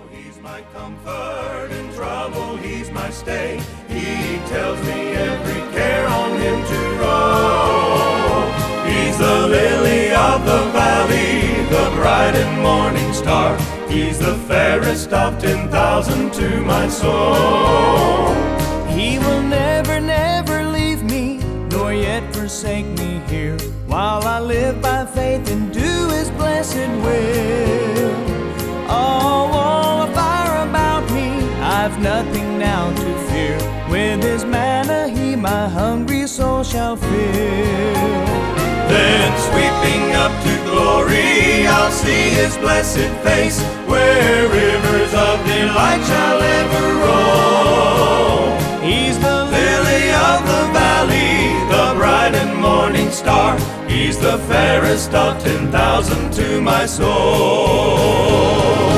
He's my comfort in trouble, he's my stay. He tells me every care on him to roll. He's the lily of the valley, the bright and morning star. He's the fairest of 10,000 to my soul. He will never, never leave me, nor yet forsake me here, while I live by faith and do his blessed will. Oh, wall of fire about me, I've nothing now to fear. With his manna he my hungry soul shall fill. Then sweeping up to glory, I'll see his blessed face, where rivers of delight shall ever roll. He's the Lily of the valley, the bright and morning star. He's the fairest of 10,000 to my soul.